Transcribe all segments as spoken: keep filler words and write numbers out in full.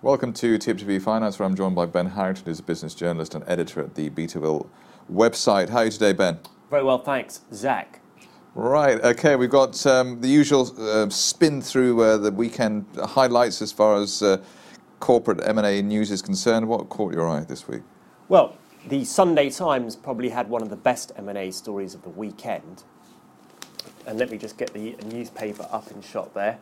Welcome to T F T V Finance, where I'm joined by Ben Harrington, who's a business journalist and editor at the Beaterville website. How are you today, Ben? Very well, thanks. Zach? Right, okay, we've got um, the usual uh, spin through uh, the weekend highlights as far as uh, corporate M and A news is concerned. What caught your eye this week? Well, the Sunday Times probably had one of the best M and A stories of the weekend. And let me just get the newspaper up in shot there.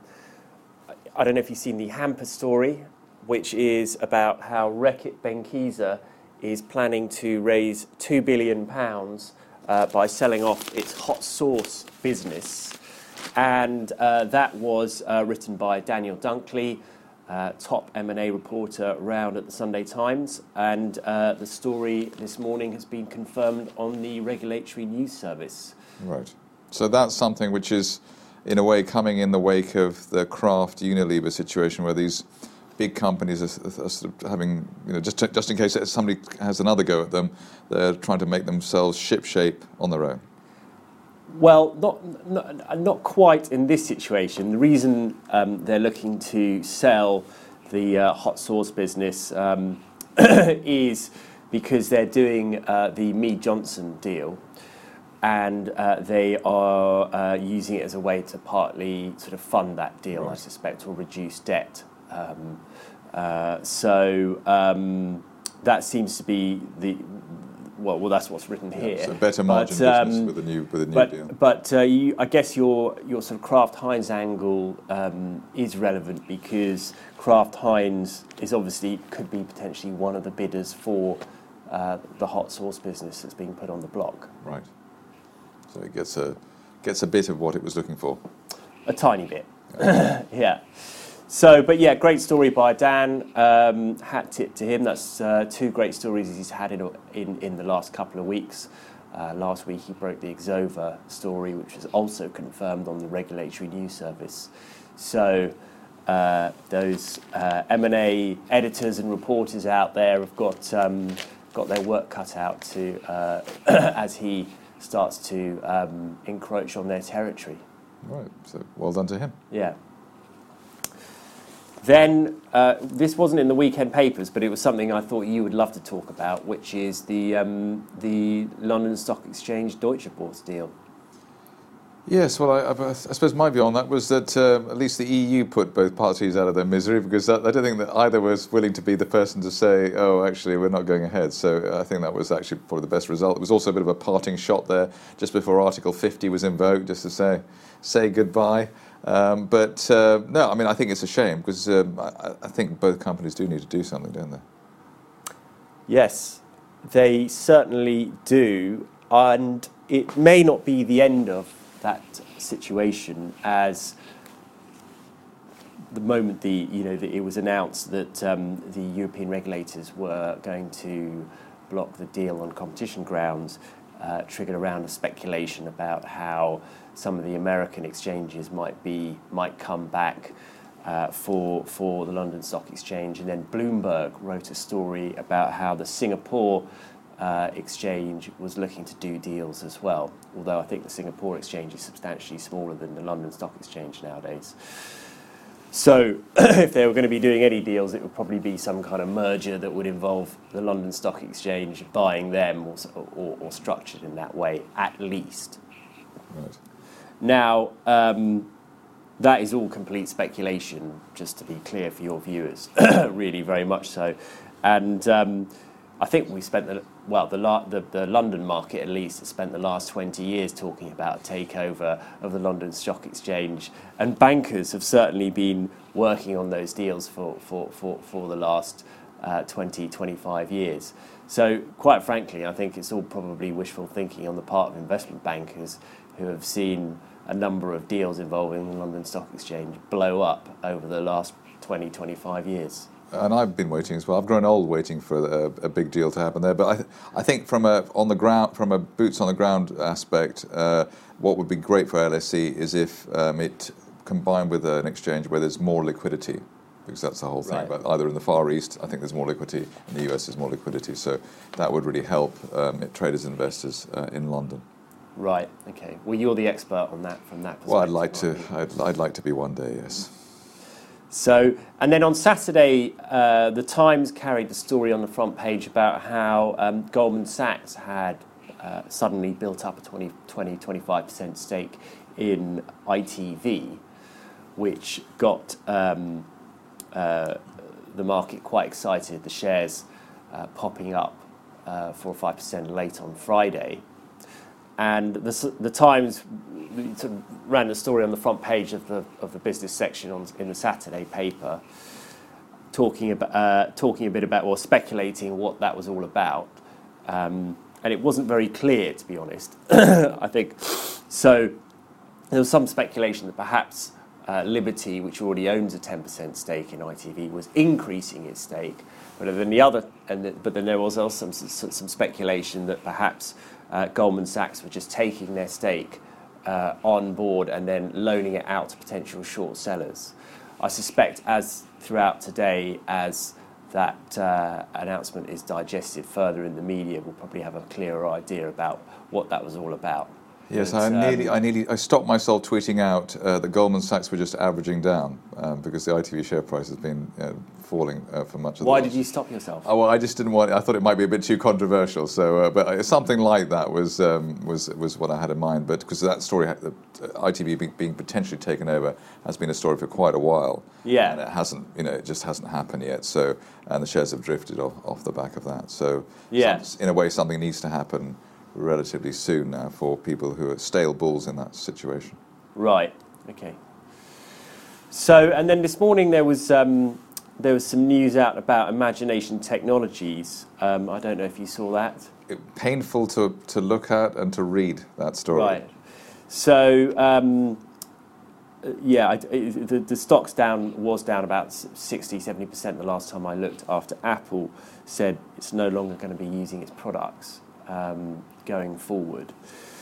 I don't know if you've seen the hamper story, which is about how Reckitt Benckiser is planning to raise two billion pounds uh, by selling off its hot sauce business. And uh, that was uh, written by Daniel Dunkley, uh, top M and A reporter around at the Sunday Times. And uh, the story this morning has been confirmed on the Regulatory News Service. Right. So that's something which is, in a way, coming in the wake of the Kraft Unilever situation, where these big companies are, are sort of having, you know, just to, just in case somebody has another go at them, they're trying to make themselves shipshape on their own. Well, not not, not quite in this situation. The reason um, they're looking to sell the uh, hot sauce business um, is because they're doing uh, the Mead Johnson deal. And uh, they are uh, using it as a way to partly sort of fund that deal, right. I suspect, or reduce debt. Um, uh, so um, that seems to be the well. Well, that's what's written yeah, here. So better margin but, um, business with a new with a new but, deal. But uh, you, I guess your your sort of Kraft Heinz angle um, is relevant because Kraft Heinz is obviously could be potentially one of the bidders for uh, the hot sauce business that's being put on the block. Right. So it gets a gets a bit of what it was looking for. A tiny bit, yeah. So, but yeah, great story by Dan. Um, hat tip to him. That's uh, two great stories he's had in in, in the last couple of weeks. Uh, last week he broke the Exova story, which was also confirmed on the Regulatory News Service. So uh, those uh, M and A editors and reporters out there have got um, got their work cut out to uh, as he starts to um, encroach on their territory. Right, so well done to him. Yeah. Then, uh, this wasn't in the weekend papers, but it was something I thought you would love to talk about, which is the um, the London Stock Exchange Deutsche Börse deal. Yes, well, I, I, I suppose my view on that was that um, at least the E U put both parties out of their misery, because I, I don't think that either was willing to be the person to say, oh, actually, we're not going ahead. So I think that was actually probably the best result. It was also a bit of a parting shot there just before Article fifty was invoked, just to say say goodbye. Um, but uh, no, I mean, I think it's a shame, because um, I, I think both companies do need to do something, don't they? Yes, they certainly do. And it may not be the end of that situation, as the moment the you know the, it was announced that um, the European regulators were going to block the deal on competition grounds, uh, triggered around a speculation about how some of the American exchanges might be might come back uh, for for the London Stock Exchange, and then Bloomberg wrote a story about how the Singapore Uh, exchange was looking to do deals as well, although I think the Singapore exchange is substantially smaller than the London Stock Exchange nowadays. So if they were going to be doing any deals, it would probably be some kind of merger that would involve the London Stock Exchange buying them, or, or, or structured in that way, at least. Right. Now, um, that is all complete speculation, just to be clear for your viewers, really very much so. And um, I think we spent the well, the, the the London market at least has spent the last twenty years talking about a takeover of the London Stock Exchange, and bankers have certainly been working on those deals for for for, for the last uh, twenty, twenty-five years. So, quite frankly, I think it's all probably wishful thinking on the part of investment bankers who have seen a number of deals involving the London Stock Exchange blow up over the last twenty, twenty-five years. And I've been waiting as well. I've grown old waiting for a, a big deal to happen there. But I, th- I think from a on the ground, from a boots on the ground aspect, uh, what would be great for L S E is if um, it combined with an exchange where there's more liquidity, because that's the whole thing. Right. But either in the Far East, I think there's more liquidity. In the U S, there's more liquidity. So that would really help um, traders and investors uh, in London. Right. Okay. Well, you're the expert on that from that perspective. Well, I'd like to. I'd, I'd like to be one day. Yes. So, and then on Saturday, uh, the Times carried the story on the front page about how um, Goldman Sachs had uh, suddenly built up a twenty, twenty, twenty-five percent stake in I T V, which got um, uh, the market quite excited. The shares uh, popping up uh, four or five percent late on Friday. And the, the Times sort of ran a story on the front page of the of the business section on, in the Saturday paper, talking about uh, talking a bit about or speculating what that was all about, um, and it wasn't very clear, to be honest. I think so. There was some speculation that perhaps uh, Liberty, which already owns a ten percent stake in I T V, was increasing its stake, but then the other, and the, but then there was also some some speculation that perhaps Uh, Goldman Sachs were just taking their stake uh, on board and then loaning it out to potential short sellers. I suspect as throughout today, as that uh, announcement is digested further in the media, we'll probably have a clearer idea about what that was all about. Yes, but, I um, nearly, I nearly, I stopped myself tweeting out uh, that Goldman Sachs were just averaging down um, because the I T V share price has been uh, falling uh, for much of the Why last- did you stop yourself? Oh, well, I just didn't want. I thought it might be a bit too controversial. So, uh, but something like that was um, was was what I had in mind. But because that story, had, uh, I T V being, being potentially taken over, has been a story for quite a while. Yeah, and it hasn't. You know, it just hasn't happened yet. So, and the shares have drifted off, off the back of that. So, yeah, some, in a way, something needs to happen relatively soon now for people who are stale bulls in that situation. Right. Okay. So, and then this morning there was. Um, There was some news out about Imagination Technologies. Um, I don't know if you saw that. It, painful to, to look at and to read that story. Right. So, um, yeah, I, it, the, the stock's down, was down about sixty, seventy percent the last time I looked, after Apple said it's no longer going to be using its products um, going forward.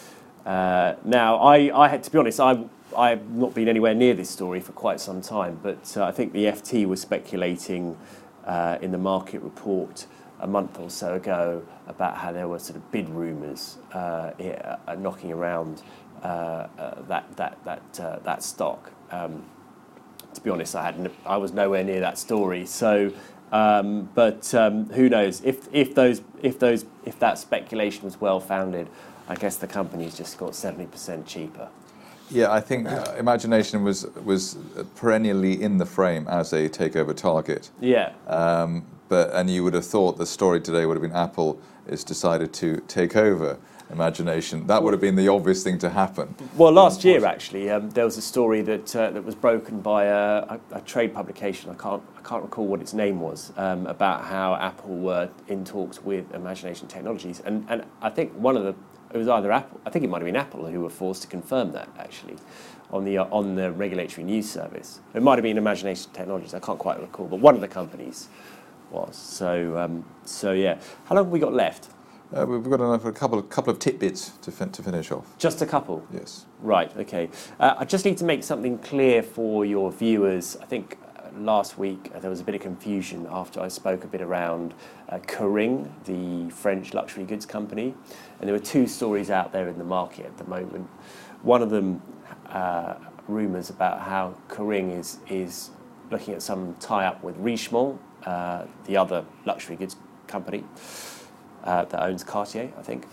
Uh, now, I, I had to be honest, I I've not been anywhere near this story for quite some time, but uh, I think the F T was speculating uh, in the market report a month or so ago about how there were sort of bid rumours uh, uh, knocking around uh, uh, that that that uh, that stock. Um, to be honest, I had n- I was nowhere near that story. So, um, but um, who knows if if those if those if that speculation was well founded, I guess the company's just got seventy percent cheaper. Yeah, I think uh, Imagination was was perennially in the frame as a takeover target. Yeah. Um, but and you would have thought the story today would have been Apple has decided to take over Imagination. That would have been the obvious thing to happen. Well, last year actually, um, there was a story that uh, that was broken by a, a, a trade publication. I can't I can't recall what its name was, um, about how Apple were in talks with Imagination Technologies, and and I think one of the It was either Apple. I think it might have been Apple who were forced to confirm that actually, on the uh, on the regulatory news service. It might have been Imagination Technologies. I can't quite recall, but one of the companies was. So um, so yeah. How long have we got left? Uh, we've got another a couple of couple of tidbits to fin- to finish off. Just a couple. Yes. Right. Okay. Uh, I just need to make something clear for your viewers. I think uh, last week uh, there was a bit of confusion after I spoke a bit around uh, Kering, the French luxury goods company. And there were two stories out there in the market at the moment. One of them, uh, rumours about how Kering is is looking at some tie-up with Richemont, uh, the other luxury goods company uh, that owns Cartier, I think.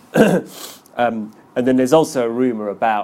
um, and then there's also a rumour about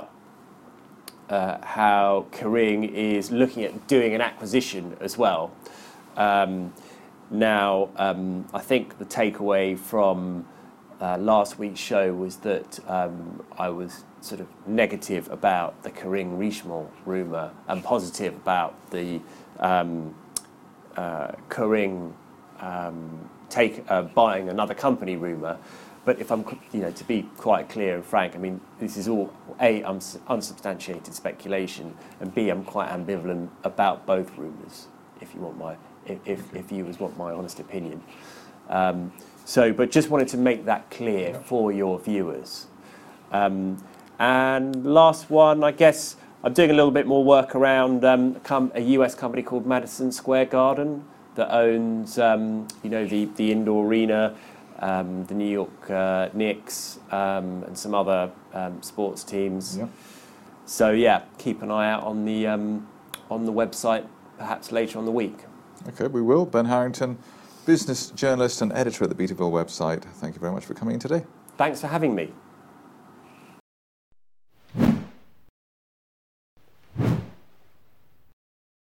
uh, how Kering is looking at doing an acquisition as well. Um, now, um, I think the takeaway from Uh, last week's show was that um, I was sort of negative about the Kering Richemont rumour and positive about the um, uh, Kering um, take uh, buying another company rumour. But if I'm, you know, to be quite clear and frank, I mean, this is all A, uns- unsubstantiated speculation, and B, I'm quite ambivalent about both rumours. If you want my, if if, if viewers want my honest opinion. Um, So, but just wanted to make that clear for your viewers. Um, and last one, I guess I'm doing a little bit more work around um, a U S company called Madison Square Garden that owns, um, you know, the, the indoor arena, um, the New York uh, Knicks, um, and some other um, sports teams. Yeah. So yeah, keep an eye out on the um, on the website perhaps later on the week. Okay, we will. Ben Harrington, business journalist and editor at the Beattyville website. Thank you very much for coming in today. Thanks for having me.